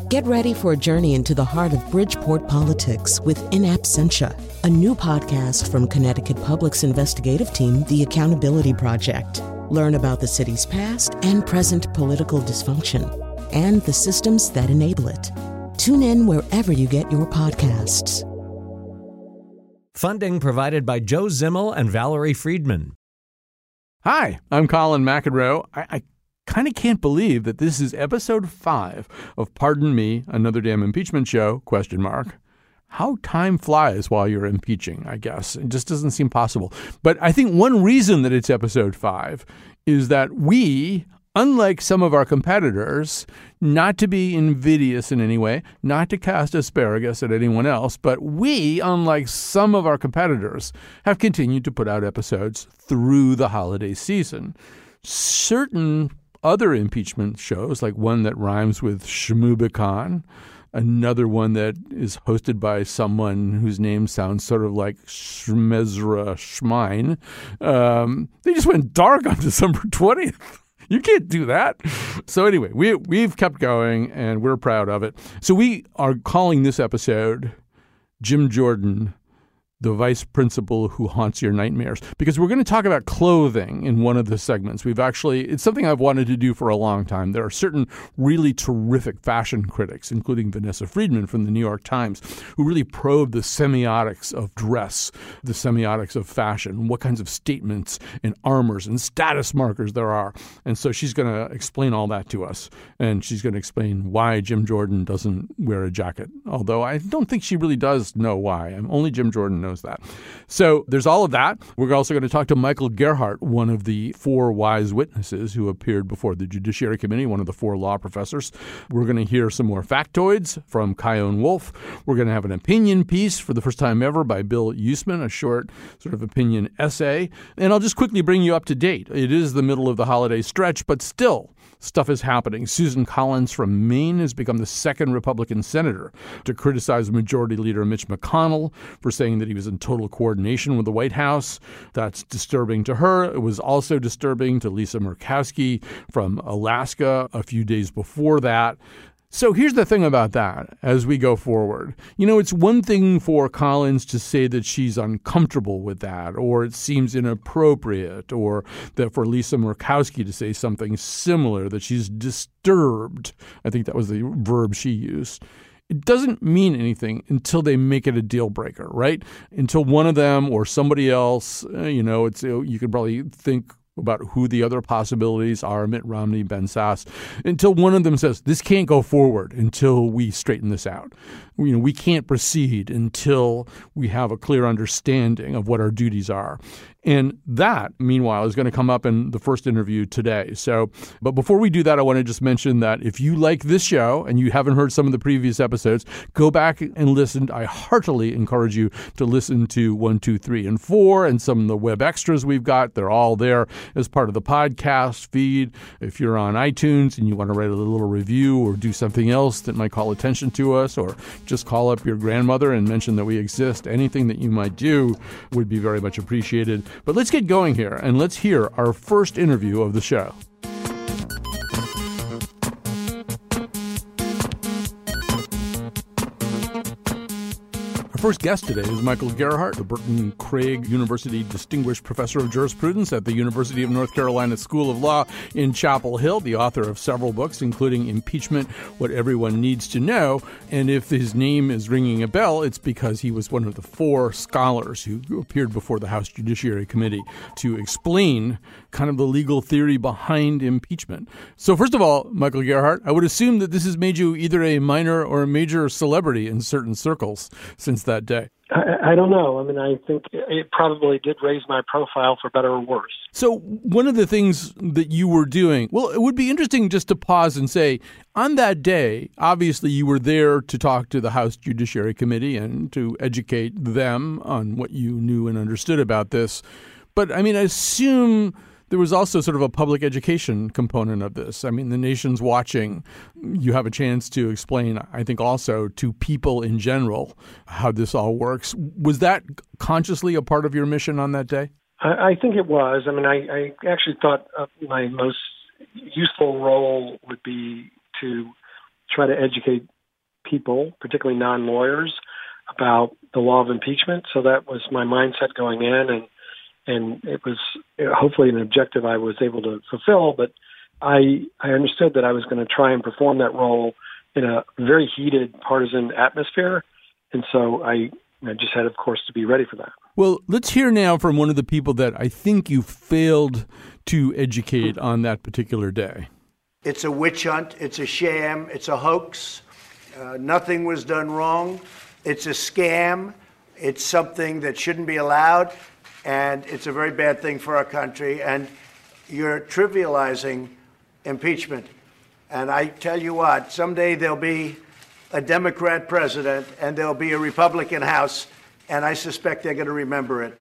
Get ready for a journey into the heart of Bridgeport politics with In Absentia, a new podcast from Connecticut Public's investigative team, The Accountability Project. Learn about the city's past and present political dysfunction and the systems that enable it. Tune in wherever you get your podcasts. Funding provided by Joe Zimmel and Valerie Friedman. Hi, I'm Colin McEnroe. I kind of can't believe that this is episode 5 of Pardon Me, Another Damn Impeachment Show, ? How time flies while you're impeaching, I guess. It just doesn't seem possible. But I think one reason that it's episode 5 is that we, unlike some of our competitors, not to be invidious in any way, not to cast asparagus at anyone else, but we, unlike some of our competitors, have continued to put out episodes through the holiday season. Certain other impeachment shows, like one that rhymes with Shmoobican, another one that is hosted by someone whose name sounds sort of like Shmezra Schmein, they just went dark on December 20th. You can't do that. So anyway, we've kept going, and we're proud of it. So we are calling this episode Jim Jordan, the vice principal who haunts your nightmares, because we're going to talk about clothing in one of the segments. It's something I've wanted to do for a long time. There are certain really terrific fashion critics, including Vanessa Friedman from the New York Times, who really probe the semiotics of dress, the semiotics of fashion, what kinds of statements and armors and status markers there are. And so she's going to explain all that to us. And she's going to explain why Jim Jordan doesn't wear a jacket, although I don't think she really does know why. Only Jim Jordan knows that. So there's all of that. We're also going to talk to Michael Gerhardt, one of the 4 wise witnesses who appeared before the Judiciary Committee, one of the 4 law professors. We're going to hear some more factoids from Chion Wolf. We're going to have an opinion piece for the first time ever by Bill Usman, a short sort of opinion essay. And I'll just quickly bring you up to date. It is the middle of the holiday stretch, but still, stuff is happening. Susan Collins from Maine has become the 2nd Republican senator to criticize Majority Leader Mitch McConnell for saying that he was in total coordination with the White House. That's disturbing to her. It was also disturbing to Lisa Murkowski from Alaska a few days before that. So here's the thing about that as we go forward. It's one thing for Collins to say that she's uncomfortable with that, or it seems inappropriate, or that for Lisa Murkowski to say something similar, that she's disturbed. I think that was the verb she used. It doesn't mean anything until they make it a deal breaker, right? Until one of them or somebody else, you could probably think about who the other possibilities are, Mitt Romney, Ben Sasse, until one of them says, this can't go forward until we straighten this out. We can't proceed until we have a clear understanding of what our duties are. And that, meanwhile, is going to come up in the first interview today. But before we do that, I want to just mention that if you like this show and you haven't heard some of the previous episodes, go back and listen. I heartily encourage you to listen to 1, 2, 3, and 4 and some of the web extras we've got. They're all there as part of the podcast feed. If you're on iTunes and you want to write a little review or do something else that might call attention to us, or just call up your grandmother and mention that we exist, anything that you might do would be very much appreciated. But let's get going here, and let's hear our first interview of the show. Our first guest today is Michael Gerhardt, the Burton Craig University Distinguished Professor of Jurisprudence at the University of North Carolina School of Law in Chapel Hill, the author of several books, including Impeachment, What Everyone Needs to Know. And if his name is ringing a bell, it's because he was one of the 4 scholars who appeared before the House Judiciary Committee to explain kind of the legal theory behind impeachment. So first of all, Michael Gerhardt, I would assume that this has made you either a minor or a major celebrity in certain circles since that day. I don't know. I think it probably did raise my profile for better or worse. So one of the things that you were doing, well, it would be interesting just to pause and say, on that day, obviously you were there to talk to the House Judiciary Committee and to educate them on what you knew and understood about this. But I assume there was also sort of a public education component of this. The nation's watching. You have a chance to explain, I think, also to people in general how this all works. Was that consciously a part of your mission on that day? I think it was. I actually thought my most useful role would be to try to educate people, particularly non-lawyers, about the law of impeachment. So that was my mindset going in, and it was hopefully an objective I was able to fulfill. But I understood that I was going to try and perform that role in a very heated partisan atmosphere, and so I just had, of course, to be ready for that. Well, let's hear now from one of the people that I think you failed to educate on that particular day. It's a witch hunt. It's a sham. It's a hoax. Nothing was done wrong. It's a scam. It's something that shouldn't be allowed, and it's a very bad thing for our country. And you're trivializing impeachment. And I tell you what, someday there'll be a Democrat president and there'll be a Republican House, and I suspect they're going to remember it.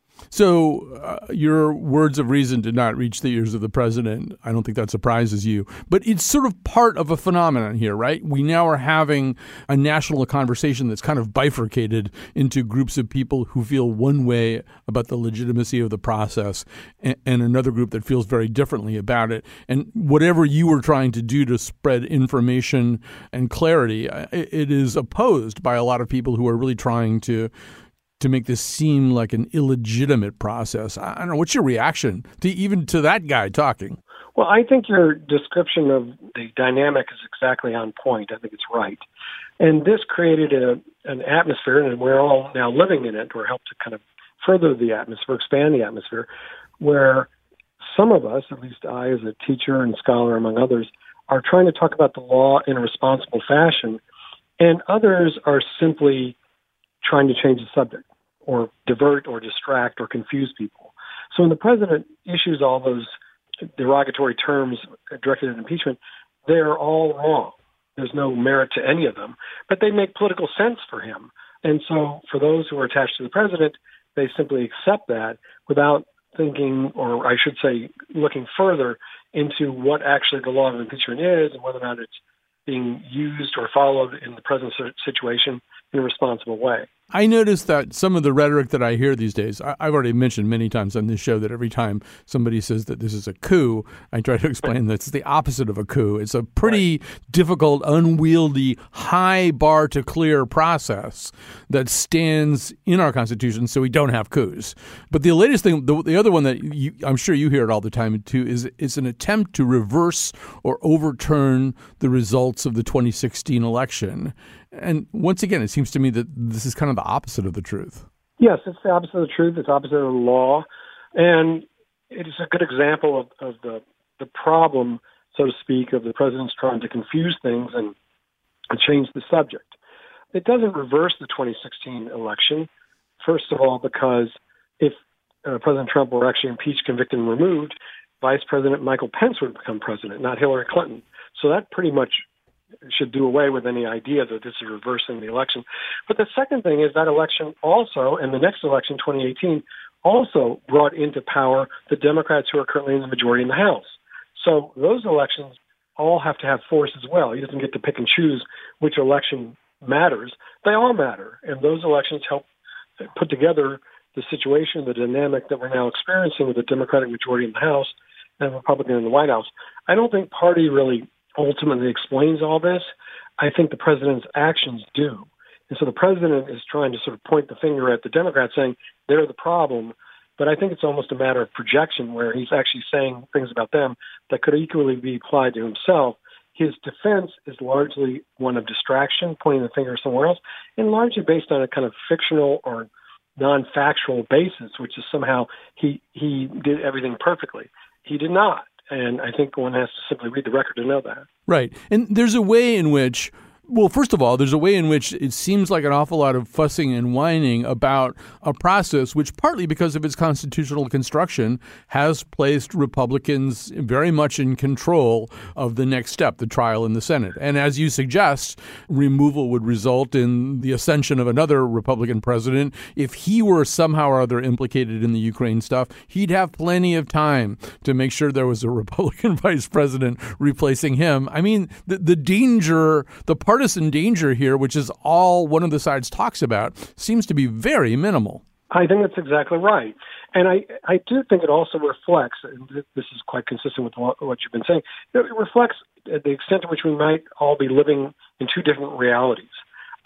So your words of reason did not reach the ears of the president. I don't think that surprises you. But it's sort of part of a phenomenon here, right? We now are having a national conversation that's kind of bifurcated into groups of people who feel one way about the legitimacy of the process and another group that feels very differently about it. And whatever you were trying to do to spread information and clarity, it is opposed by a lot of people who are really trying to make this seem like an illegitimate process. I don't know. What's your reaction to that guy talking? Well, I think your description of the dynamic is exactly on point. I think it's right. And this created an atmosphere, and we're all now living in it, or helped to kind of further the atmosphere, expand the atmosphere, where some of us, at least I as a teacher and scholar among others, are trying to talk about the law in a responsible fashion, and others are simply trying to change the subject or divert or distract or confuse people. So when the president issues all those derogatory terms directed at impeachment, they're all wrong. There's no merit to any of them, but they make political sense for him. And so for those who are attached to the president, they simply accept that without thinking, or I should say, looking further into what actually the law of impeachment is and whether or not it's being used or followed in the present situation in a responsible way. I noticed that some of the rhetoric that I hear these days, I've already mentioned many times on this show that every time somebody says that this is a coup, I try to explain that it's the opposite of a coup. It's a pretty difficult, unwieldy, high bar to clear process that stands in our Constitution so we don't have coups. But the latest thing, the other one that I'm sure you hear it all the time too, is an attempt to reverse or overturn the results of the 2016 election. And once again, it seems to me that this is kind of the opposite of the truth. Yes, it's the opposite of the truth. It's opposite of the law. And it is a good example of the problem, so to speak, of the president's trying to confuse things and change the subject. It doesn't reverse the 2016 election, first of all, because if President Trump were actually impeached, convicted, and removed, Vice President Michael Pence would become president, not Hillary Clinton. So that pretty much should do away with any idea that this is reversing the election. But the second thing is that election also, and the next election, 2018, also brought into power the Democrats who are currently in the majority in the House. So those elections all have to have force as well. He doesn't get to pick and choose which election matters. They all matter. And those elections help put together the situation, the dynamic that we're now experiencing with the Democratic majority in the House and Republican in the White House. I don't think party really ultimately explains all this. I think the president's actions do. And so the president is trying to sort of point the finger at the Democrats saying they're the problem. But I think it's almost a matter of projection where he's actually saying things about them that could equally be applied to himself. His defense is largely one of distraction, pointing the finger somewhere else, and largely based on a kind of fictional or non-factual basis, which is somehow he did everything perfectly. He did not. And I think one has to simply read the record to know that. Right. And there's a way in which, well, first of all, there's a way in which it seems like an awful lot of fussing and whining about a process which, partly because of its constitutional construction, has placed Republicans very much in control of the next step, the trial in the Senate. And as you suggest, removal would result in the ascension of another Republican president. If he were somehow or other implicated in the Ukraine stuff, he'd have plenty of time to make sure there was a Republican vice president replacing him. I mean, the danger, the partisan danger here, which is all one of the sides talks about, seems to be very minimal. I think that's exactly right. And I do think it also reflects, and this is quite consistent with what you've been saying, it reflects the extent to which we might all be living in two different realities.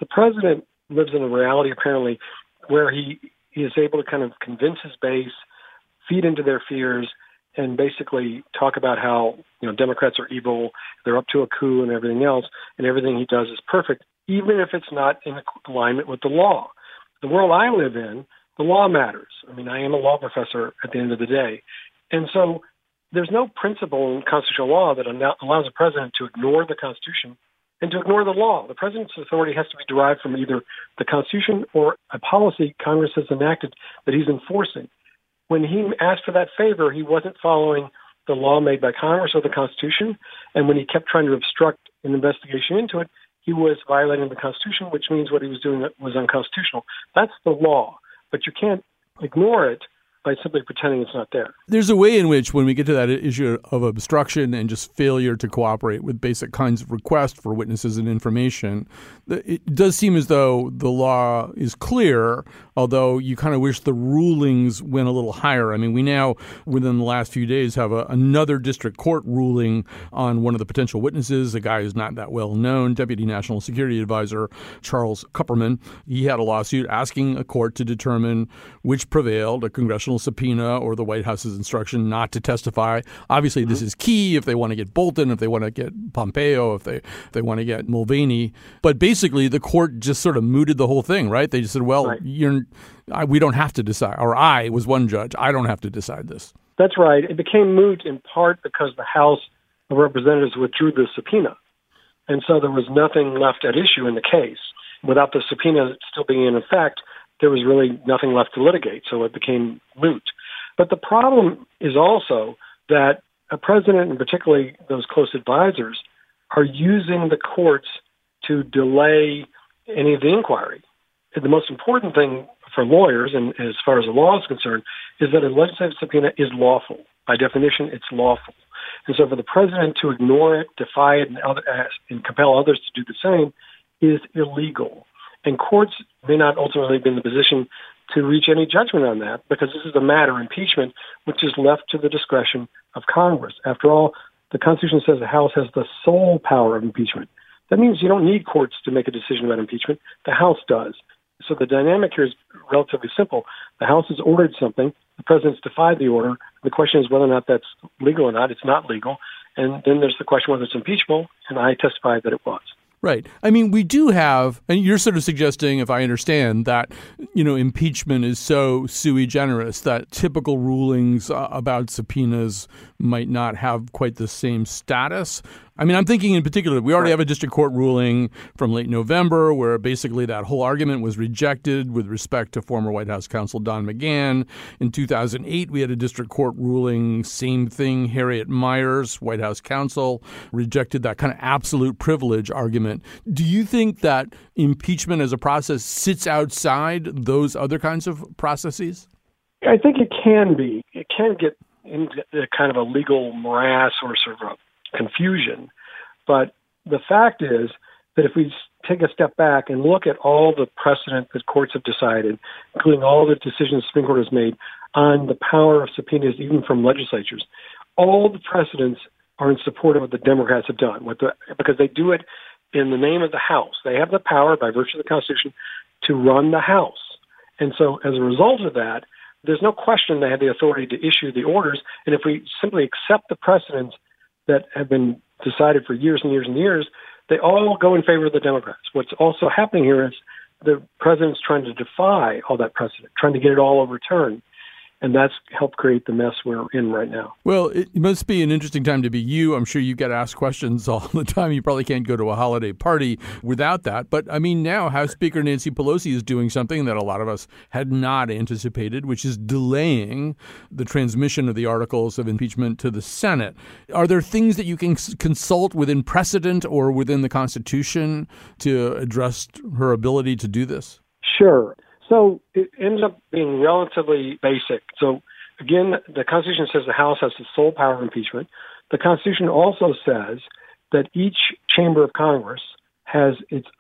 The president lives in a reality, apparently, where he is able to kind of convince his base, feed into their fears, and basically talk about how, Democrats are evil, they're up to a coup and everything else, and everything he does is perfect, even if it's not in alignment with the law. The world I live in, the law matters. I mean, I am a law professor at the end of the day. And so there's no principle in constitutional law that allows a president to ignore the Constitution and to ignore the law. The president's authority has to be derived from either the Constitution or a policy Congress has enacted that he's enforcing. When he asked for that favor, he wasn't following the law made by Congress or the Constitution. And when he kept trying to obstruct an investigation into it, he was violating the Constitution, which means what he was doing was unconstitutional. That's the law. But you can't ignore it by simply pretending it's not there. There's a way in which, when we get to that issue of obstruction and just failure to cooperate with basic kinds of requests for witnesses and information, it does seem as though the law is clear, although you kind of wish the rulings went a little higher. I mean, we now, within the last few days, have another district court ruling on one of the potential witnesses, a guy who's not that well known, Deputy National Security Advisor Charles Kupperman. He had a lawsuit asking a court to determine which prevailed, a congressional subpoena or the White House's instruction not to testify. Obviously, this is key if they want to get Bolton, if they want to get Pompeo, if they want to get Mulvaney. But basically, the court just sort of mooted the whole thing, right? They just said, well, right. We don't have to decide. Or I was one judge. I don't have to decide this. That's right. It became moot in part because the House of Representatives withdrew the subpoena. And so there was nothing left at issue in the case. Without the subpoena still being in effect, there was really nothing left to litigate, so it became moot. But the problem is also that a president, and particularly those close advisors, are using the courts to delay any of the inquiry. And the most important thing for lawyers, and as far as the law is concerned, is that a legislative subpoena is lawful. By definition, it's lawful. And so for the president to ignore it, defy it, and compel others to do the same is illegal. And courts may not ultimately be in the position to reach any judgment on that because this is a matter, impeachment, which is left to the discretion of Congress. After all, the Constitution says the House has the sole power of impeachment. That means you don't need courts to make a decision about impeachment. The House does. So the dynamic here is relatively simple. The House has ordered something. The president's defied the order. The question is whether or not that's legal or not. It's not legal. And then there's the question whether it's impeachable, and I testified that it was. Right. I mean, we do have, and you're sort of suggesting, if I understand, that, impeachment is so sui generis that typical rulings about subpoenas might not have quite the same status. I mean, I'm thinking in particular, we already have a district court ruling from late November where basically that whole argument was rejected with respect to former White House counsel Don McGahn. In 2008, we had a district court ruling, same thing, Harriet Miers, White House counsel, rejected that kind of absolute privilege argument. Do you think that impeachment as a process sits outside those other kinds of processes? I think it can be. It can get into kind of a legal morass or sort of a confusion. But the fact is that if we take a step back and look at all the precedent that courts have decided, including all the decisions the Supreme Court has made on the power of subpoenas, even from legislatures, all the precedents are in support of what the Democrats have done, because they do it in the name of the House. They have the power, by virtue of the Constitution, to run the House. And so as a result of that, there's no question they have the authority to issue the orders. And if we simply accept the precedents that have been decided for years and years and years, they all go in favor of the Democrats. What's also happening here is the president's trying to defy all that precedent, trying to get it all overturned. And that's helped create the mess we're in right now. Well, it must be an interesting time to be you. I'm sure you get asked questions all the time. You probably can't go to a holiday party without that. But I mean, now House Speaker Nancy Pelosi is doing something that a lot of us had not anticipated, which is delaying the transmission of the articles of impeachment to the Senate. Are there things that you can consult within precedent or within the Constitution to address her ability to do this? Sure. So it ends up being relatively basic. So again, the Constitution says the House has the sole power of impeachment. The Constitution also says that each chamber of Congress has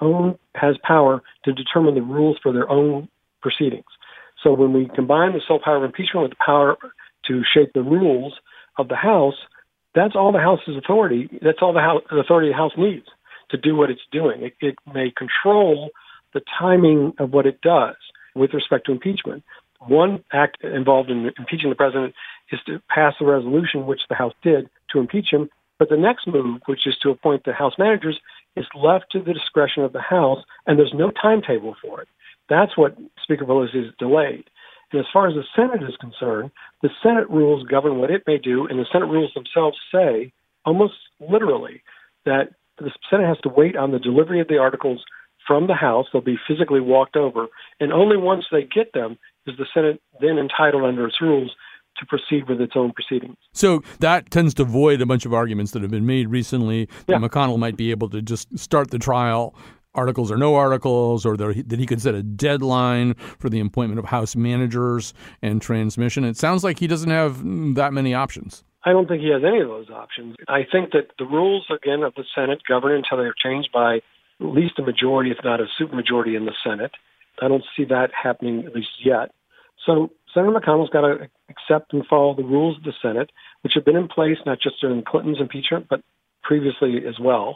power to determine the rules for their own proceedings. So when we combine the sole power of impeachment with the power to shape the rules of the House, that's all the House's authority. That's all the authority the House needs to do what it's doing. It may control the timing of what it does with respect to impeachment. One act involved in impeaching the president is to pass a resolution, which the House did, to impeach him. But the next move, which is to appoint the House managers, is left to the discretion of the House, and there's no timetable for it. That's what Speaker Pelosi has delayed. And as far as the Senate is concerned, the Senate rules govern what it may do, and the Senate rules themselves say, almost literally, that the Senate has to wait on the delivery of the articles from the House. They'll be physically walked over, and only once they get them is the Senate then entitled under its rules to proceed with its own proceedings. So that tends to void a bunch of arguments that have been made recently that McConnell might be able to just start the trial, articles or no articles, or that he could set a deadline for the appointment of House managers and transmission. It sounds like he doesn't have that many options. I don't think he has any of those options. I think that the rules, again, of the Senate govern until they are changed by at least a majority, if not a supermajority in the Senate. I don't see that happening, at least yet. So Senator McConnell's got to accept and follow the rules of the Senate, which have been in place not just during Clinton's impeachment, but previously as well.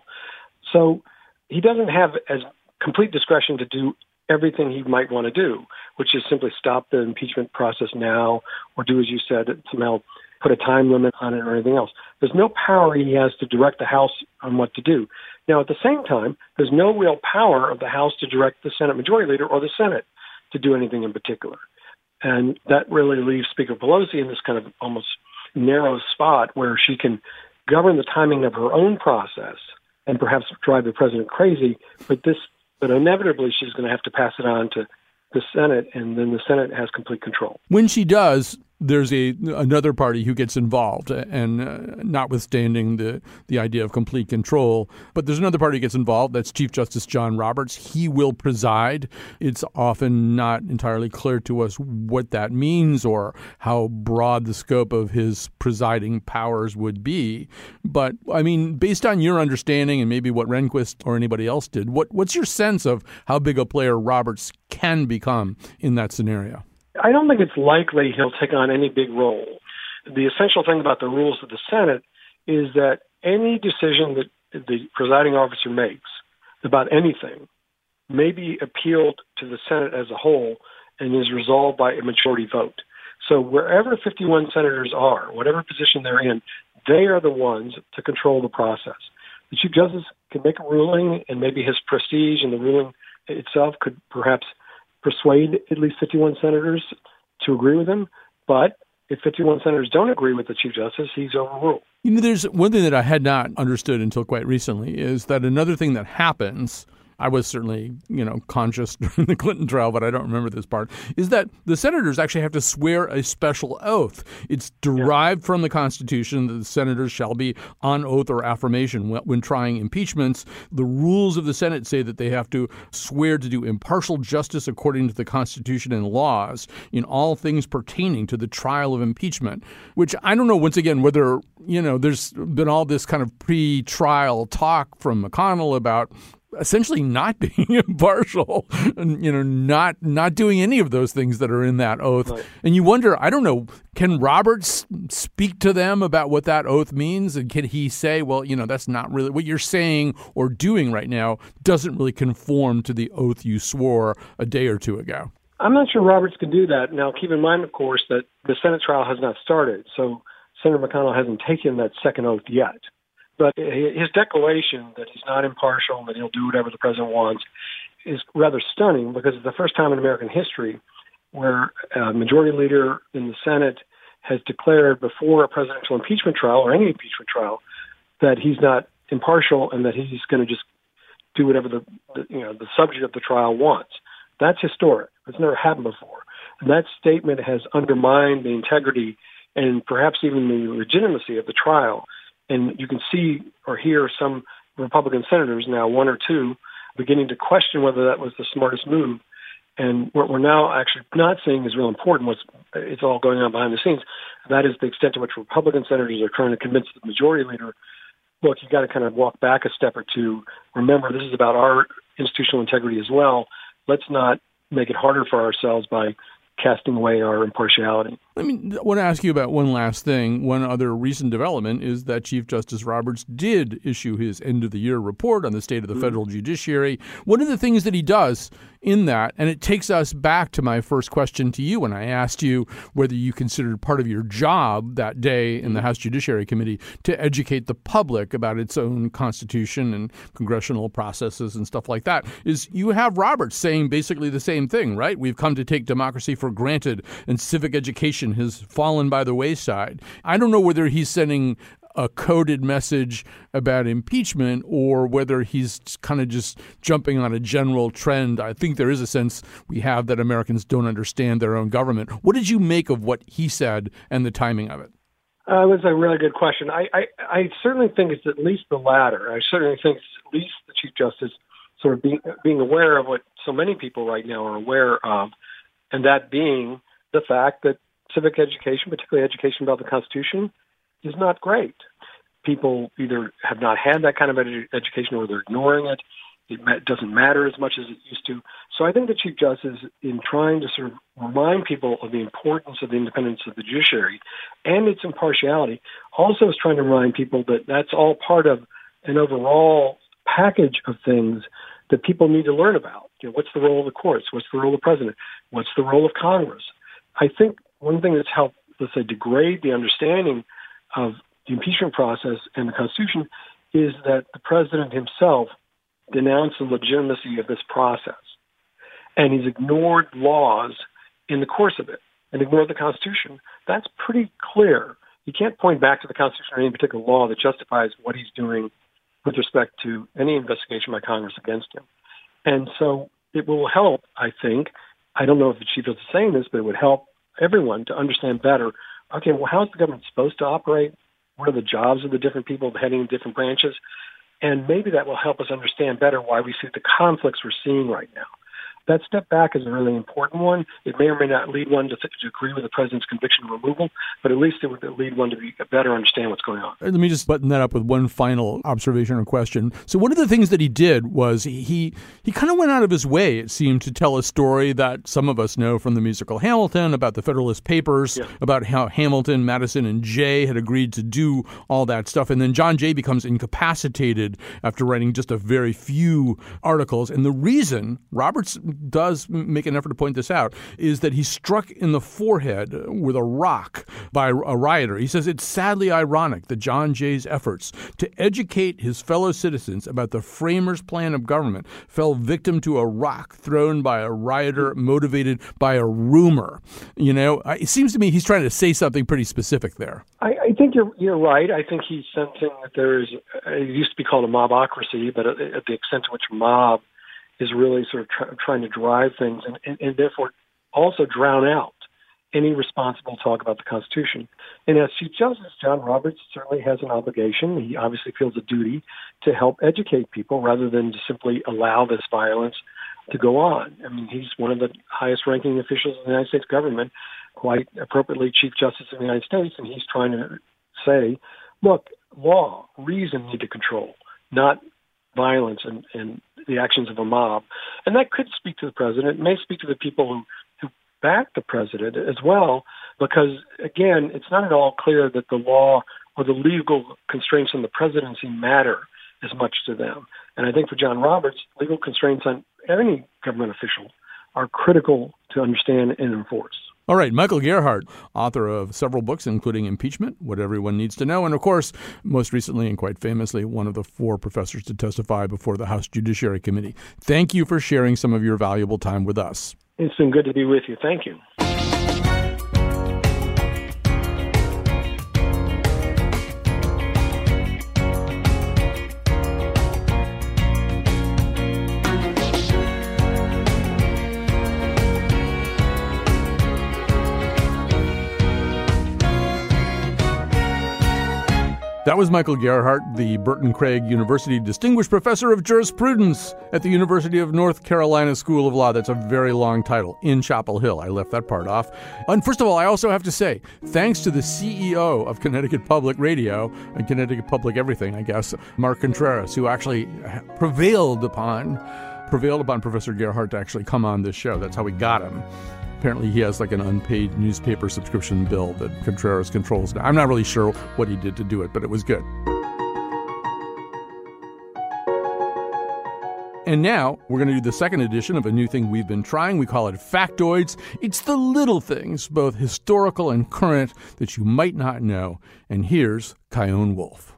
So he doesn't have as complete discretion to do everything he might want to do, which is simply stop the impeachment process now, or do, as you said, somehow put a time limit on it or anything else. There's no power he has to direct the House on what to do. Now, at the same time, there's no real power of the House to direct the Senate Majority Leader or the Senate to do anything in particular. And that really leaves Speaker Pelosi in this kind of almost narrow spot where she can govern the timing of her own process and perhaps drive the president crazy, but inevitably she's going to have to pass it on to the Senate, and then the Senate has complete control. When she does, there's another party who gets involved, and notwithstanding the idea of complete control, but there's another party that gets involved. That's Chief Justice John Roberts. He will preside. It's often not entirely clear to us what that means or how broad the scope of his presiding powers would be. But, I mean, based on your understanding and maybe what Rehnquist or anybody else did, what's your sense of how big a player Roberts can become in that scenario? I don't think it's likely he'll take on any big role. The essential thing about the rules of the Senate is that any decision that the presiding officer makes about anything may be appealed to the Senate as a whole and is resolved by a majority vote. So wherever 51 senators are, whatever position they're in, they are the ones to control the process. The Chief Justice can make a ruling, and maybe his prestige in the ruling itself could perhaps persuade at least 51 senators to agree with him. But if 51 senators don't agree with the Chief Justice, he's overruled. You know, there's one thing that I had not understood until quite recently is that another thing that happens, I was certainly, conscious during the Clinton trial, but I don't remember this part, is that the senators actually have to swear a special oath. It's derived from the Constitution that the senators shall be on oath or affirmation when trying impeachments. The rules of the Senate say that they have to swear to do impartial justice according to the Constitution and laws in all things pertaining to the trial of impeachment, which I don't know, once again, whether, there's been all this kind of pre-trial talk from McConnell about essentially not being impartial and, not doing any of those things that are in that oath. Right. And you wonder, I don't know, can Roberts speak to them about what that oath means? And can he say, well, that's not really what you're saying or doing right now doesn't really conform to the oath you swore a day or two ago? I'm not sure Roberts can do that. Now, keep in mind, of course, that the Senate trial has not started. So Senator McConnell hasn't taken that second oath yet. But his declaration that he's not impartial and that he'll do whatever the president wants is rather stunning, because it's the first time in American history where a majority leader in the Senate has declared before a presidential impeachment trial or any impeachment trial that he's not impartial and that he's going to just do whatever the subject of the trial wants. That's historic. It's never happened before. And that statement has undermined the integrity and perhaps even the legitimacy of the trial. And you can see or hear some Republican senators now, one or two, beginning to question whether that was the smartest move. And what we're now actually not seeing is real important. It's all going on behind the scenes. That is the extent to which Republican senators are trying to convince the majority leader, look, you got to kind of walk back a step or two. Remember, this is about our institutional integrity as well. Let's not make it harder for ourselves by casting away our impartiality. I want to ask you about one last thing. One other recent development is that Chief Justice Roberts did issue his end-of-the-year report on the state of the federal judiciary. One of the things that he does in that, and it takes us back to my first question to you when I asked you whether you considered part of your job that day in the House Judiciary Committee to educate the public about its own constitution and congressional processes and stuff like that, is you have Roberts saying basically the same thing, right? We've come to take democracy for granted and civic education has fallen by the wayside. I don't know whether he's sending a coded message about impeachment or whether he's kind of just jumping on a general trend. I think there is a sense we have that Americans don't understand their own government. What did you make of what he said and the timing of it? It was a really good question. I certainly think it's at least the latter. I certainly think it's at least the Chief Justice sort of being aware of what so many people right now are aware of, and that being the fact that civic education, particularly education about the Constitution, is not great. People either have not had that kind of education or they're ignoring it. It doesn't matter as much as it used to. So I think the Chief Justice, in trying to sort of remind people of the importance of the independence of the judiciary and its impartiality, also is trying to remind people that that's all part of an overall package of things that people need to learn about. You know, what's the role of the courts? What's the role of the president? What's the role of Congress? I think one thing that's helped, let's say, degrade the understanding of the impeachment process and the Constitution is that the president himself denounced the legitimacy of this process. And he's ignored laws in the course of it and ignored the Constitution. That's pretty clear. You can't point back to the Constitution or any particular law that justifies what he's doing with respect to any investigation by Congress against him. And so it will help, I think. I don't know if the Chief Justice is saying this, but it would help everyone to understand better, okay, well, how is the government supposed to operate? What are the jobs of the different people heading different branches? And maybe that will help us understand better why we see the conflicts we're seeing right now. That step back is a really important one. It may or may not lead one to agree with the president's conviction removal, but at least it would lead one to better understand what's going on. Let me just button that up with one final observation or question. So one of the things that he did was he kind of went out of his way, it seemed, to tell a story that some of us know from the musical Hamilton, about the Federalist Papers, about how Hamilton, Madison, and Jay had agreed to do all that stuff. And then John Jay becomes incapacitated after writing just a very few articles. And the reason Roberts does make an effort to point this out is that he's struck in the forehead with a rock by a rioter. He says it's sadly ironic that John Jay's efforts to educate his fellow citizens about the framers' plan of government fell victim to a rock thrown by a rioter motivated by a rumor. You know, it seems to me he's trying to say something pretty specific there. I think you're right. I think he's sensing that there is, it used to be called a mobocracy, but at the extent to which mob is really sort of trying to drive things and therefore also drown out any responsible talk about the Constitution. And as Chief Justice, John Roberts certainly has an obligation. He obviously feels a duty to help educate people rather than to simply allow this violence to go on. I mean, he's one of the highest-ranking officials in the United States government, quite appropriately Chief Justice of the United States, and he's trying to say, look, law, reason need to control, not violence and the actions of a mob. And that could speak to the president. It may speak to the people who back the president as well, because, again, it's not at all clear that the law or the legal constraints on the presidency matter as much to them. And I think for John Roberts, legal constraints on any government official are critical to understand and enforce. All right, Michael Gerhardt, author of several books, including Impeachment, What Everyone Needs to Know, and, of course, most recently and quite famously, one of the 4 professors to testify before the House Judiciary Committee. Thank you for sharing some of your valuable time with us. It's been good to be with you. Thank you. That was Michael Gerhardt, the Burton Craig University Distinguished Professor of Jurisprudence at the University of North Carolina School of Law. That's a very long title, in Chapel Hill. I left that part off. And first of all, I also have to say, thanks to the CEO of Connecticut Public Radio and Connecticut Public Everything, I guess, Mark Contreras, who actually prevailed upon Professor Gerhardt to actually come on this show. That's how we got him. apparently he has like an unpaid newspaper subscription bill that Contreras controls now. I'm not really sure what he did to do it, but it was good. And now we're going to do the second edition of a new thing we've been trying. We call it Factoids. It's the little things, both historical and current, that you might not know. And here's Chion Wolf.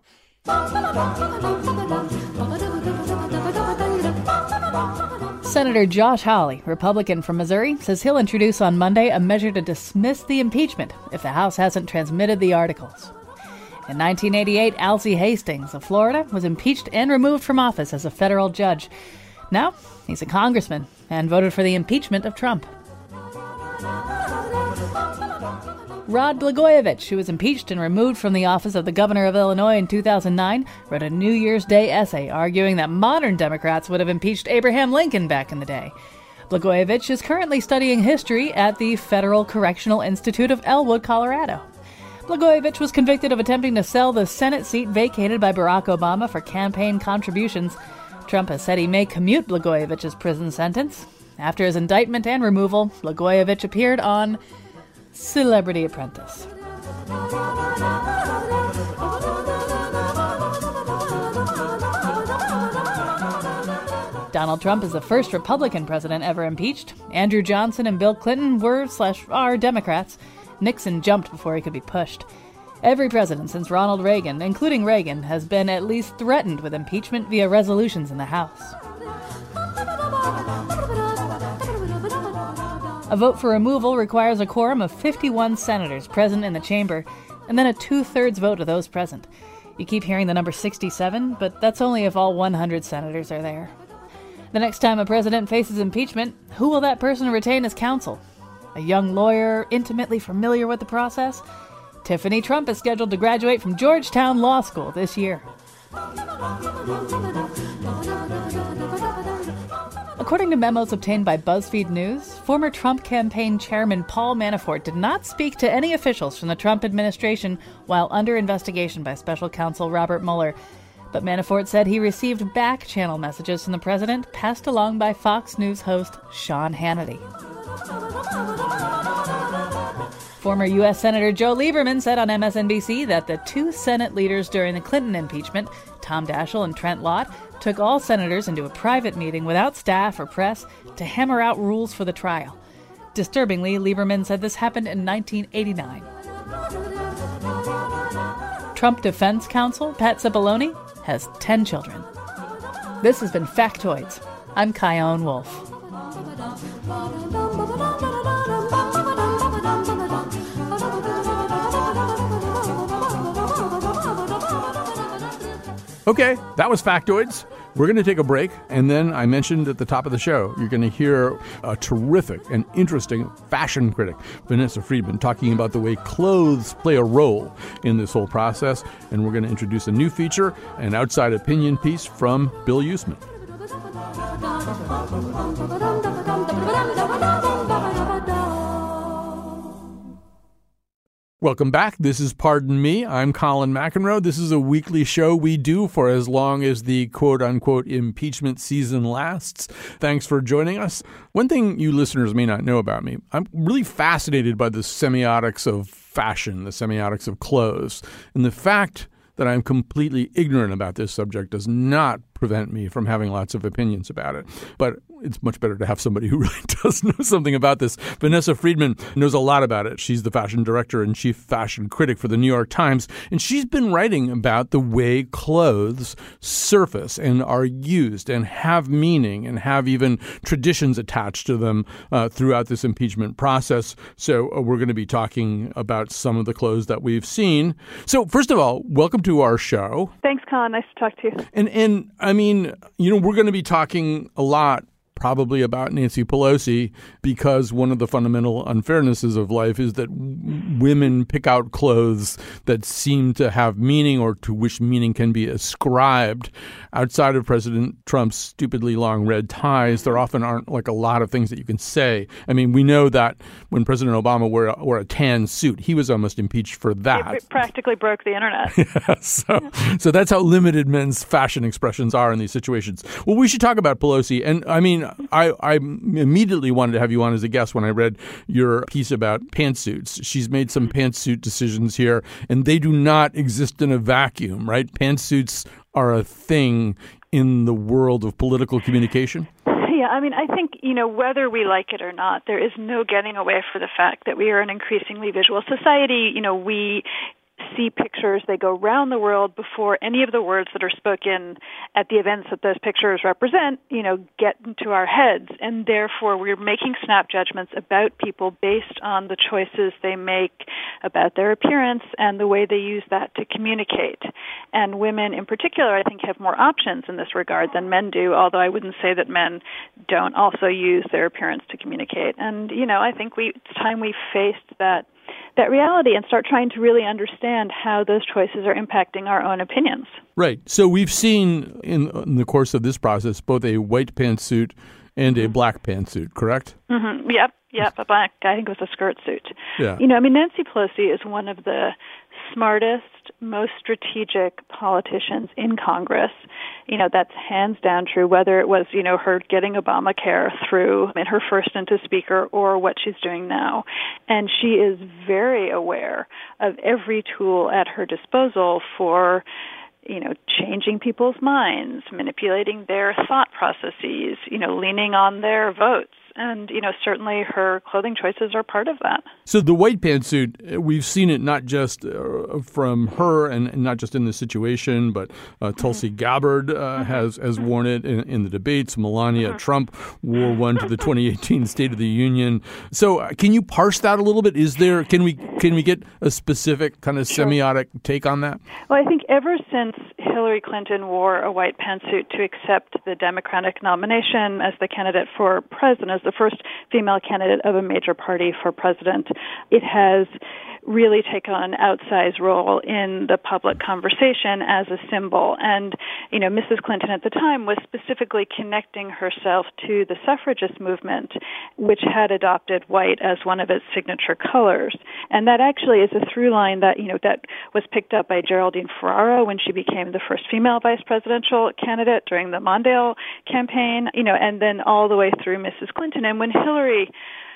Senator Josh Hawley, Republican from Missouri, says he'll introduce on Monday a measure to dismiss the impeachment if the House hasn't transmitted the articles. In 1988, Alcee Hastings of Florida was impeached and removed from office as a federal judge. Now, he's a congressman and voted for the impeachment of Trump. Rod Blagojevich, who was impeached and removed from the office of the governor of Illinois in 2009, wrote a New Year's Day essay arguing that modern Democrats would have impeached Abraham Lincoln back in the day. Blagojevich is currently studying history at the Federal Correctional Institute of Elwood, Colorado. Blagojevich was convicted of attempting to sell the Senate seat vacated by Barack Obama for campaign contributions. Trump has said he may commute Blagojevich's prison sentence. After his indictment and removal, Blagojevich appeared on Celebrity Apprentice. Donald Trump is the first Republican president ever impeached. Andrew Johnson and Bill Clinton are Democrats. Nixon jumped before he could be pushed. Every president since Ronald Reagan, including Reagan, has been at least threatened with impeachment via resolutions in the House. A vote for removal requires a quorum of 51 senators present in the chamber, and then a 2/3 vote of those present. You keep hearing the number 67, but that's only if all 100 senators are there. The next time a president faces impeachment, who will that person retain as counsel? A young lawyer intimately familiar with the process? Tiffany Trump is scheduled to graduate from Georgetown Law School this year. According to memos obtained by BuzzFeed News, former Trump campaign chairman Paul Manafort did not speak to any officials from the Trump administration while under investigation by special counsel Robert Mueller. But Manafort said he received back-channel messages from the president passed along by Fox News host Sean Hannity. Former U.S. Senator Joe Lieberman said on MSNBC that the two Senate leaders during the Clinton impeachment, Tom Daschle and Trent Lott, took all senators into a private meeting without staff or press to hammer out rules for the trial. Disturbingly, Lieberman said this happened in 1989. Trump defense counsel Pat Cipollone has 10 children. This has been Factoids. I'm Chion Wolf. Okay, that was Factoids. We're going to take a break, and then I mentioned at the top of the show, you're going to hear a terrific and interesting fashion critic, Vanessa Friedman, talking about the way clothes play a role in this whole process. And we're going to introduce a new feature, an outside opinion piece from Bill Usman. Welcome back. This is Pardon Me. I'm Colin McEnroe. This is a weekly show we do for as long as the quote-unquote impeachment season lasts. Thanks for joining us. One thing you listeners may not know about me, I'm really fascinated by the semiotics of fashion, the semiotics of clothes. And the fact that I'm completely ignorant about this subject does not prevent me from having lots of opinions about it. But it's much better to have somebody who really does know something about this. Vanessa Friedman knows a lot about it. She's the fashion director and chief fashion critic for the New York Times, and she's been writing about the way clothes surface and are used and have meaning and have even traditions attached to them throughout this impeachment process. So we're going to be talking about some of the clothes that we've seen. So first of all, welcome to our show. Thanks, Colin. Nice to talk to you. And I mean, you know, we're going to be talking a lot probably about Nancy Pelosi, because one of the fundamental unfairnesses of life is that women pick out clothes that seem to have meaning or to which meaning can be ascribed. Outside of President Trump's stupidly long red ties, there often aren't like a lot of things that you can say. I mean, we know that when President Obama wore a tan suit, he was almost impeached for that. It practically broke the internet. So that's how limited men's fashion expressions are in these situations. Well, we should talk about Pelosi. And I mean, I immediately wanted to have you on as a guest when I read your piece about pantsuits. She's made some pantsuit decisions here, and they do not exist in a vacuum, right? Pantsuits are a thing in the world of political communication. Yeah, I mean, I think, whether we like it or not, there is no getting away from the fact that we are an increasingly visual society. We see pictures, they go round the world before any of the words that are spoken at the events that those pictures represent, get into our heads. And therefore, we're making snap judgments about people based on the choices they make about their appearance and the way they use that to communicate. And women in particular, I think, have more options in this regard than men do, although I wouldn't say that men don't also use their appearance to communicate. And, I think it's time we faced that reality and start trying to really understand how those choices are impacting our own opinions. Right. So we've seen in the course of this process both a white pantsuit and a black pantsuit, correct? Mm-hmm. Yep. A black, I think it was a skirt suit. Yeah. Nancy Pelosi is one of the smartest, most strategic politicians in Congress. That's hands down true, whether it was, her getting Obamacare through in her first stint as Speaker or what she's doing now. And she is very aware of every tool at her disposal for changing people's minds, manipulating their thought processes, leaning on their votes. And, certainly her clothing choices are part of that. So the white pantsuit, we've seen it not just from her and not just in this situation, but Tulsi Gabbard has worn it in the debates. Melania Trump wore one to the 2018 State of the Union. So can you parse that a little bit? Can we get a specific kind of semiotic take on that? Well, I think ever since Hillary Clinton wore a white pantsuit to accept the Democratic nomination as the candidate for president, as the first female candidate of a major party for president, it has really taken an outsized role in the public conversation as a symbol. And, Mrs. Clinton at the time was specifically connecting herself to the suffragist movement, which had adopted white as one of its signature colors. And that actually is a through line that, that was picked up by Geraldine Ferraro when she became the first female vice presidential candidate during the Mondale campaign, and then all the way through Mrs. Clinton. And when Hillary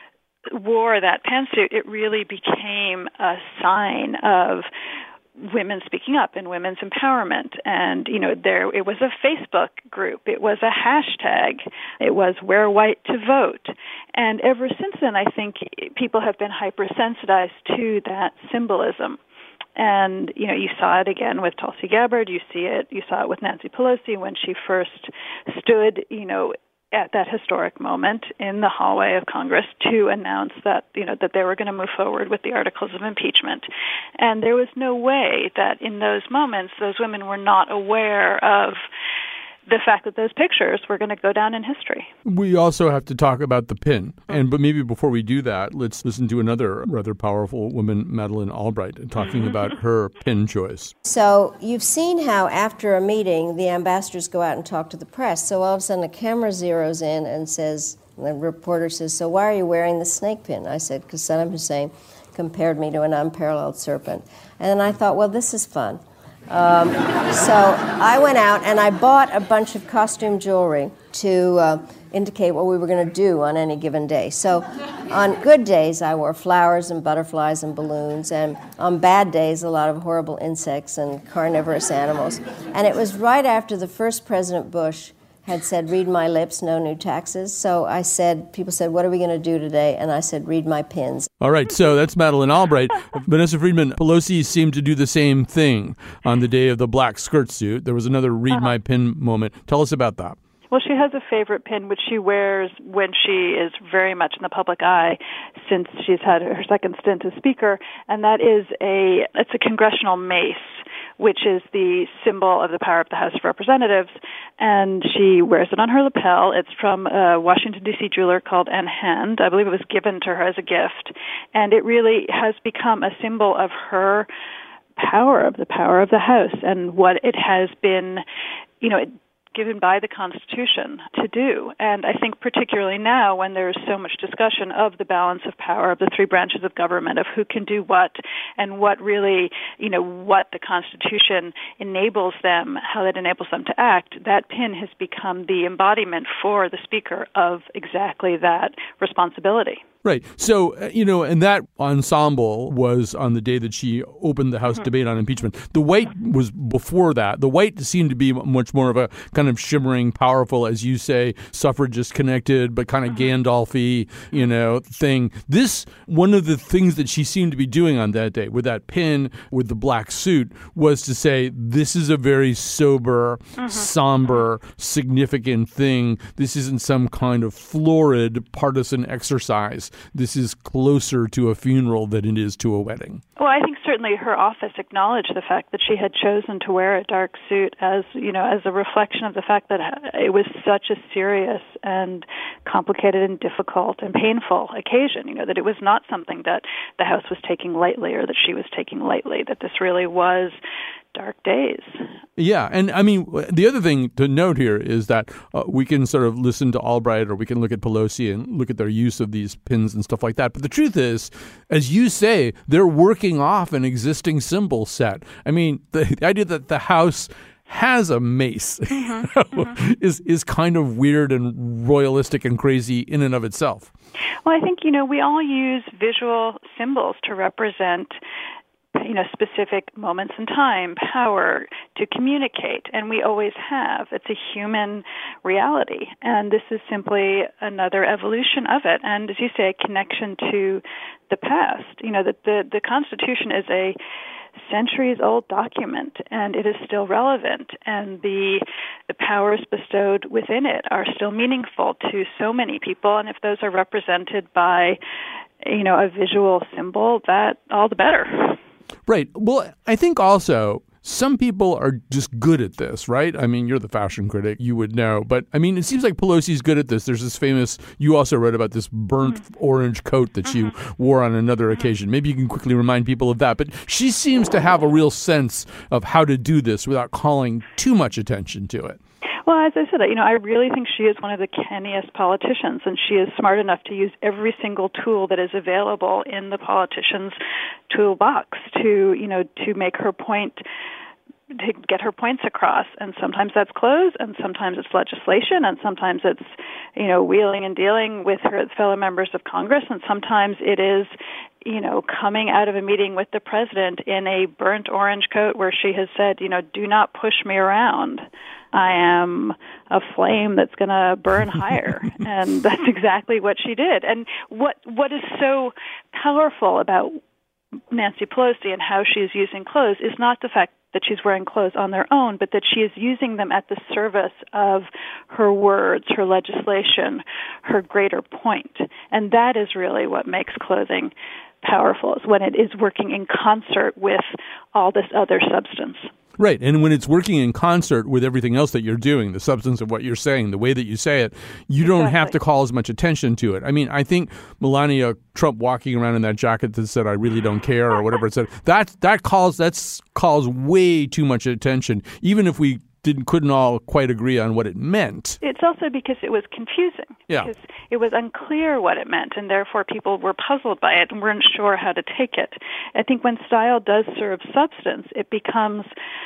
wore that pantsuit, it really became a sign of women speaking up and women's empowerment. And, it was a Facebook group. It was a hashtag. It was wear white to vote. And ever since then, I think people have been hypersensitized to that symbolism. And, you saw it again with Tulsi Gabbard. You saw it with Nancy Pelosi when she first stood, at that historic moment in the hallway of Congress to announce that, that they were going to move forward with the articles of impeachment. And there was no way that in those moments, those women were not aware of the fact that those pictures were going to go down in history. We also have to talk about the pin. But maybe before we do that, let's listen to another rather powerful woman, Madeleine Albright, talking about her pin choice. So you've seen how after a meeting, the ambassadors go out and talk to the press. So all of a sudden a camera zeroes in and the reporter says, "So why are you wearing the snake pin?" I said, "Because Saddam Hussein compared me to an unparalleled serpent." And then I thought, well, this is fun. So I went out and I bought a bunch of costume jewelry to indicate what we were going to do on any given day. So on good days, I wore flowers and butterflies and balloons, and on bad days, a lot of horrible insects and carnivorous animals. And it was right after the first President Bush had said, "Read my lips, no new taxes." So I said, people said, "What are we going to do today?" And I said, "Read my pins." All right, so that's Madeleine Albright. Vanessa Friedman, Pelosi seemed to do the same thing on the day of the black skirt suit. There was another read my pin moment. Tell us about that. Well, she has a favorite pin, which she wears when she is very much in the public eye since she's had her second stint as Speaker, and that is it's a congressional mace, which is the symbol of the power of the House of Representatives, and she wears it on her lapel. It's from a Washington, D.C. jeweler called Anne Hand. I believe it was given to her as a gift, and it really has become a symbol of her power, of the power of the House, and what it has been, given by the Constitution to do. And I think particularly now when there's so much discussion of the balance of power of the three branches of government, of who can do what and what really, what the Constitution enables them, how that enables them to act, that pin has become the embodiment for the Speaker of exactly that responsibility. Right. So, and that ensemble was on the day that she opened the House debate on impeachment. The White was before that. The White seemed to be much more of a kind of shimmering, powerful, as you say, suffragist connected, but kind of Gandalf-y, thing. This, one of the things that she seemed to be doing on that day with that pin, with the black suit, was to say, this is a very sober, somber, significant thing. This isn't some kind of florid partisan exercise. This is closer to a funeral than it is to a wedding. Well, I think certainly her office acknowledged the fact that she had chosen to wear a dark suit as a reflection of the fact that it was such a serious and complicated and difficult and painful occasion, that it was not something that the House was taking lightly or that she was taking lightly, that this really was dark days. Yeah. And I mean, the other thing to note here is that we can sort of listen to Albright or we can look at Pelosi and look at their use of these pins and stuff like that. But the truth is, as you say, they're working off an existing symbol set. I mean, the idea that the House has a mace is kind of weird and royalistic and crazy in and of itself. Well, I think, we all use visual symbols to represent specific moments in time, power, to communicate, and we always have. It's a human reality, and this is simply another evolution of it. And as you say, a connection to the past. That the Constitution is a centuries-old document, and it is still relevant, and the powers bestowed within it are still meaningful to so many people, and if those are represented by, a visual symbol, that all the better. Right. Well, I think also some people are just good at this, right? I mean, you're the fashion critic. You would know. But, I mean, it seems like Pelosi's good at this. There's this famous, you also wrote about this burnt orange coat that she wore on another occasion. Maybe you can quickly remind people of that. But she seems to have a real sense of how to do this without calling too much attention to it. Well, as I said, I really think she is one of the canniest politicians, and she is smart enough to use every single tool that is available in the politician's toolbox to make her point, to get her points across. And sometimes that's clothes, and sometimes it's legislation, and sometimes it's, wheeling and dealing with her fellow members of Congress, and sometimes it is, coming out of a meeting with the president in a burnt orange coat where she has said, do not push me around. I am a flame that's going to burn higher. And that's exactly what she did. And what is so powerful about Nancy Pelosi and how she is using clothes is not the fact that she's wearing clothes on their own, but that she is using them at the service of her words, her legislation, her greater point. And that is really what makes clothing powerful, is when it is working in concert with all this other substance. Right. And when it's working in concert with everything else that you're doing, the substance of what you're saying, the way that you say it, you don't have to call as much attention to it. I mean, I think Melania Trump walking around in that jacket that said, "I really don't care," or whatever it said, that calls way too much attention, even if we couldn't all quite agree on what it meant. It's also because it was confusing. Yeah. Because it was unclear what it meant, and therefore people were puzzled by it and weren't sure how to take it. I think when style does serve substance, it becomes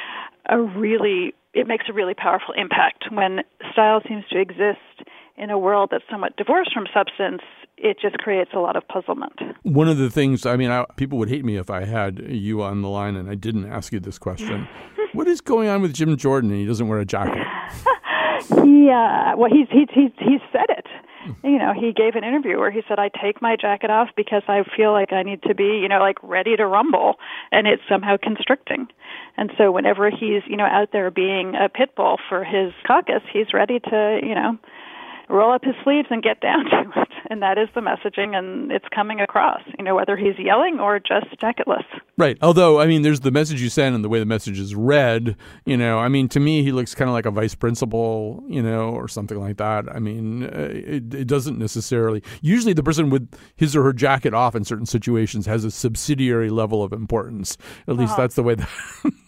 it makes a really powerful impact. When style seems to exist in a world that's somewhat divorced from substance, it just creates a lot of puzzlement. One of the things, people would hate me if I had you on the line and I didn't ask you this question. What is going on with Jim Jordan and he doesn't wear a jacket? Yeah, well, he's said it. He gave an interview where he said, "I take my jacket off because I feel like I need to be, ready to rumble, and it's somehow constricting." And so whenever he's, out there being a pit bull for his caucus, he's ready to, roll up his sleeves and get down to it. And that is the messaging, and it's coming across, whether he's yelling or just jacketless. Right. Although, there's the message you send and the way the message is read, to me, he looks kind of like a vice principal, or something like that. It doesn't necessarily. Usually the person with his or her jacket off in certain situations has a subsidiary level of importance. At least that's the way that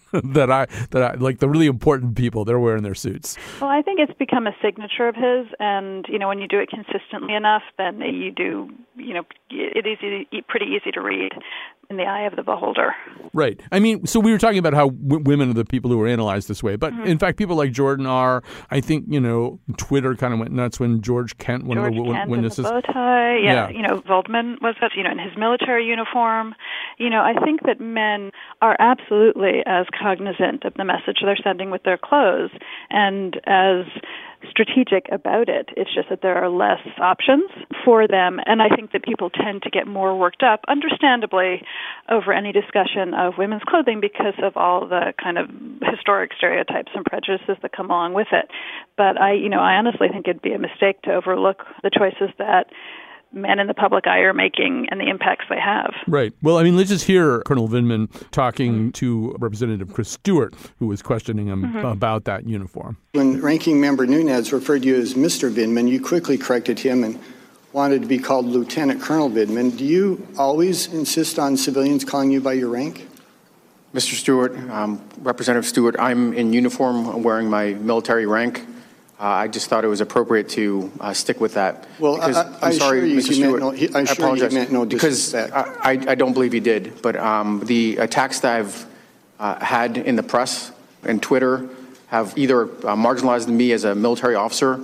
that I like the really important people, they're wearing their suits. Well, I think it's become a signature of his, and when you do it consistently enough, then you do, it is pretty easy to read in the eye of the beholder. Right. I mean, so we were talking about how women are the people who are analyzed this way, but in fact, people like Jordan are. I think Twitter kind of went nuts when George Kent, one of the witnesses, in the bow tie, Voldman was that, in his military uniform. I think that men are absolutely as cognizant of the message they're sending with their clothes and as strategic about it. It's just that there are less options for them, and I think that people tend to get more worked up, understandably, over any discussion of women's clothing because of all the kind of historic stereotypes and prejudices that come along with it. But I honestly think it'd be a mistake to overlook the choices that men in the public eye are making and the impacts they have. Right. Well, I mean, let's just hear Colonel Vindman talking to Representative Chris Stewart, who was questioning him about that uniform. When Ranking Member Nunes referred to you as Mr. Vindman, you quickly corrected him and wanted to be called Lieutenant Colonel Vindman. Do you always insist on civilians calling you by your rank? Mr. Stewart, Representative Stewart, I'm in uniform wearing my military rank. I just thought it was appropriate to stick with that. Well, I'm sorry, Mr. Stewart. I apologize. You meant no disrespect. Because I don't believe he did. But the attacks that I've had in the press and Twitter have either marginalized me as a military officer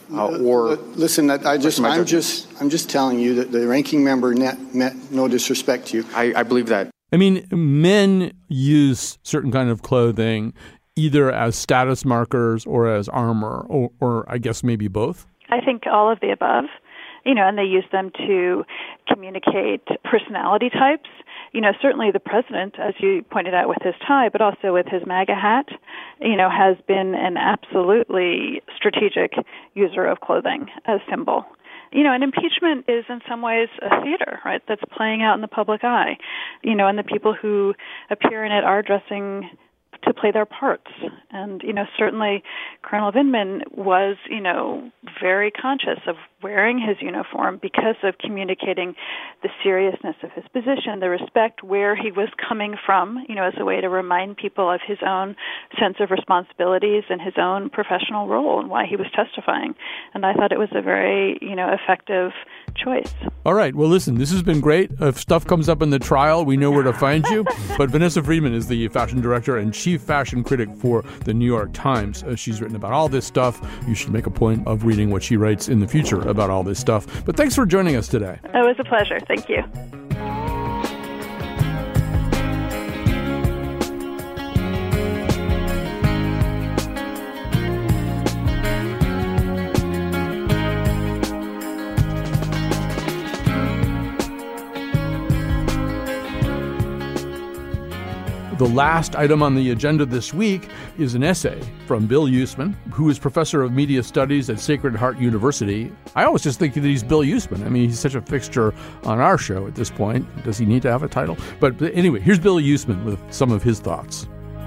or listen. I'm just telling you that the ranking member meant no disrespect to you. I believe that. I mean, men use certain kind of clothing either as status markers or as armor, or I guess maybe both? I think all of the above, and they use them to communicate personality types. Certainly the president, as you pointed out with his tie, but also with his MAGA hat, has been an absolutely strategic user of clothing as symbol. And impeachment is in some ways a theater, right, that's playing out in the public eye. And the people who appear in it are dressing to play their parts. And, certainly Colonel Vindman was, very conscious of wearing his uniform because of communicating the seriousness of his position, the respect where he was coming from, as a way to remind people of his own sense of responsibilities and his own professional role and why he was testifying. And I thought it was a very, effective choice. All right. Well, listen, this has been great. If stuff comes up in the trial, we know where to find you. But Vanessa Friedman is the fashion director and chief fashion critic for the New York Times. She's written about all this stuff. You should make a point of reading what she writes in the future about all this stuff. But thanks for joining us today. It was a pleasure. Thank you. The last item on the agenda this week is an essay from Bill Usman, who is professor of media studies at Sacred Heart University. I always just think that he's Bill Usman. I mean, he's such a fixture on our show at this point. Does he need to have a title? But anyway, here's Bill Usman with some of his thoughts.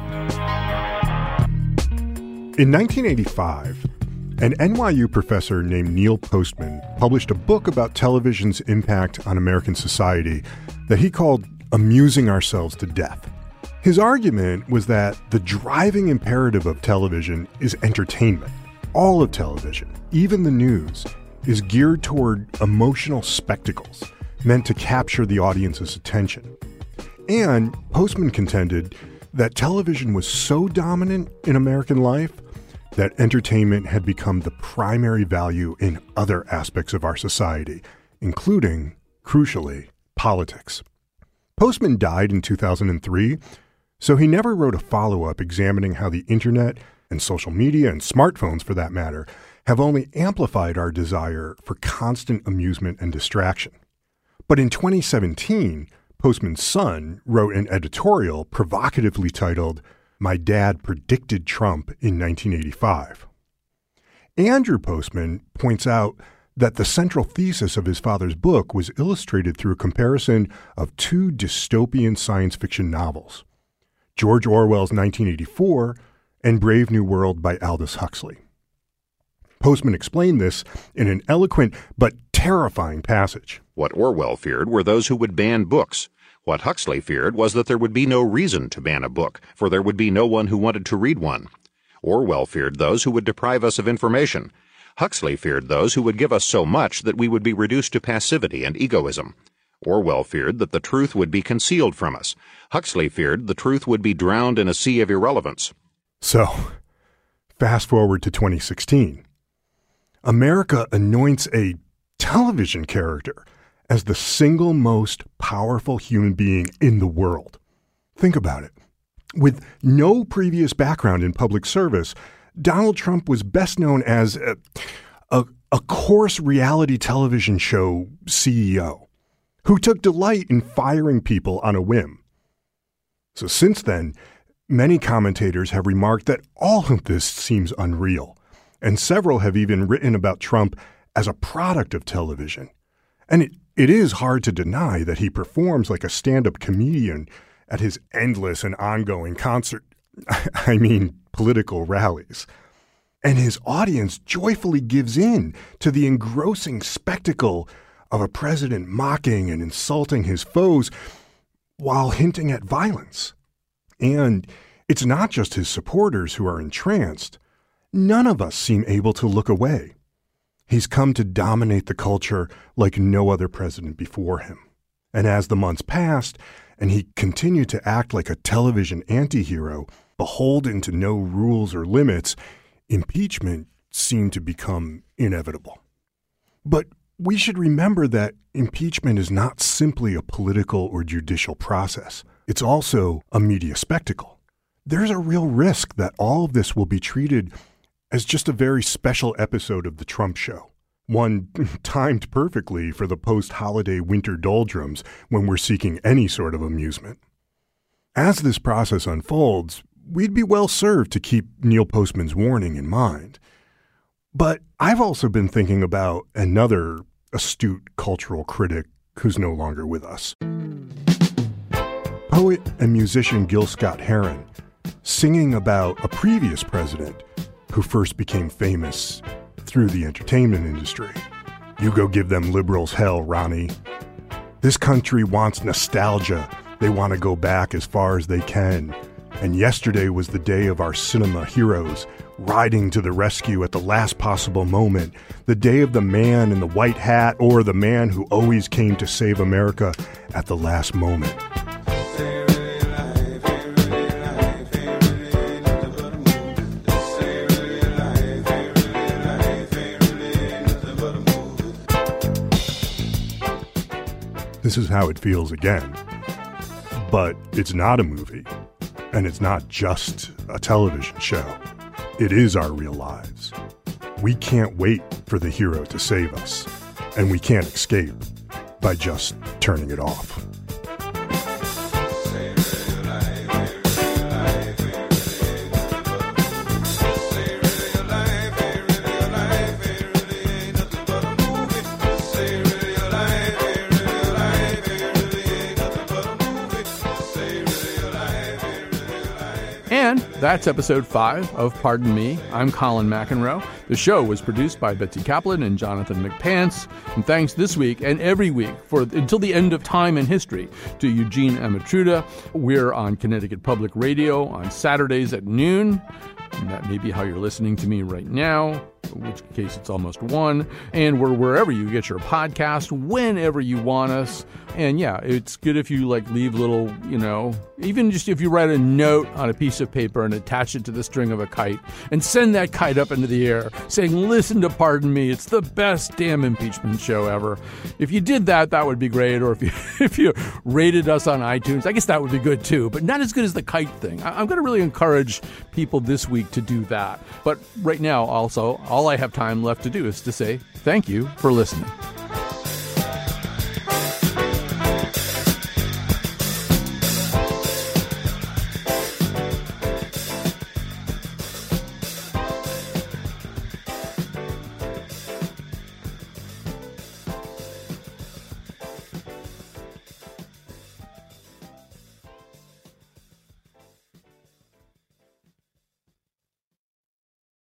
In 1985, an NYU professor named Neil Postman published a book about television's impact on American society that he called Amusing Ourselves to Death. His argument was that the driving imperative of television is entertainment. All of television, even the news, is geared toward emotional spectacles meant to capture the audience's attention. And Postman contended that television was so dominant in American life that entertainment had become the primary value in other aspects of our society, including, crucially, politics. Postman died in 2003, so he never wrote a follow-up examining how the internet and social media and smartphones, for that matter, have only amplified our desire for constant amusement and distraction. But in 2017, Postman's son wrote an editorial provocatively titled, "My Dad Predicted Trump in 1985. Andrew Postman points out that the central thesis of his father's book was illustrated through a comparison of two dystopian science fiction novels, George Orwell's 1984 and Brave New World by Aldous Huxley. Postman explained this in an eloquent but terrifying passage. What Orwell feared were those who would ban books, What Huxley feared was that there would be no reason to ban a book, for there would be no one who wanted to read one. Orwell feared those who would deprive us of information. Huxley feared those who would give us so much that we would be reduced to passivity and egoism. Orwell feared that the truth would be concealed from us. Huxley feared the truth would be drowned in a sea of irrelevance. So, fast forward to 2016. America anoints a television character as the single most powerful human being in the world. Think about it. With no previous background in public service, Donald Trump was best known as a coarse reality television show CEO who took delight in firing people on a whim. So since then, many commentators have remarked that all of this seems unreal, and several have even written about Trump as a product of television. And it is hard to deny that he performs like a stand-up comedian at his endless and ongoing political rallies. And his audience joyfully gives in to the engrossing spectacle of a president mocking and insulting his foes while hinting at violence. And it's not just his supporters who are entranced. None of us seem able to look away. He's come to dominate the culture like no other president before him. And as the months passed, and he continued to act like a television anti-hero, beholden to no rules or limits, impeachment seemed to become inevitable. But we should remember that impeachment is not simply a political or judicial process. It's also a media spectacle. There's a real risk that all of this will be treated as just a very special episode of The Trump Show, one timed perfectly for the post-holiday winter doldrums when we're seeking any sort of amusement. As this process unfolds, we'd be well served to keep Neil Postman's warning in mind. But I've also been thinking about another astute cultural critic who's no longer with us. Poet and musician Gil Scott-Heron, singing about a previous president who first became famous through the entertainment industry. You go give them liberals hell, Ronnie. This country wants nostalgia. They want to go back as far as they can. And yesterday was the day of our cinema heroes riding to the rescue at the last possible moment, the day of the man in the white hat or the man who always came to save America at the last moment. This is how it feels again. But it's not a movie, and it's not just a television show. It is our real lives. We can't wait for the hero to save us, and we can't escape by just turning it off. And that's episode 5 of Pardon Me. I'm Colin McEnroe. The show was produced by Betsy Kaplan and Jonathan McPants. And thanks this week and every week until the end of time in history to Eugene Amatruda. We're on Connecticut Public Radio on Saturdays at noon. And that may be how you're listening to me right now, in which case it's almost 1. And we're wherever you get your podcast, whenever you want us. And yeah, it's good if you leave little, even just if you write a note on a piece of paper and attach it to the string of a kite and send that kite up into the air saying, listen to Pardon Me, it's the best damn impeachment show ever. If you did that, that would be great. Or if you rated us on iTunes, I guess that would be good too, but not as good as the kite thing. I'm going to really encourage people this week to do that. But right now, also, all I have time left to do is to say thank you for listening.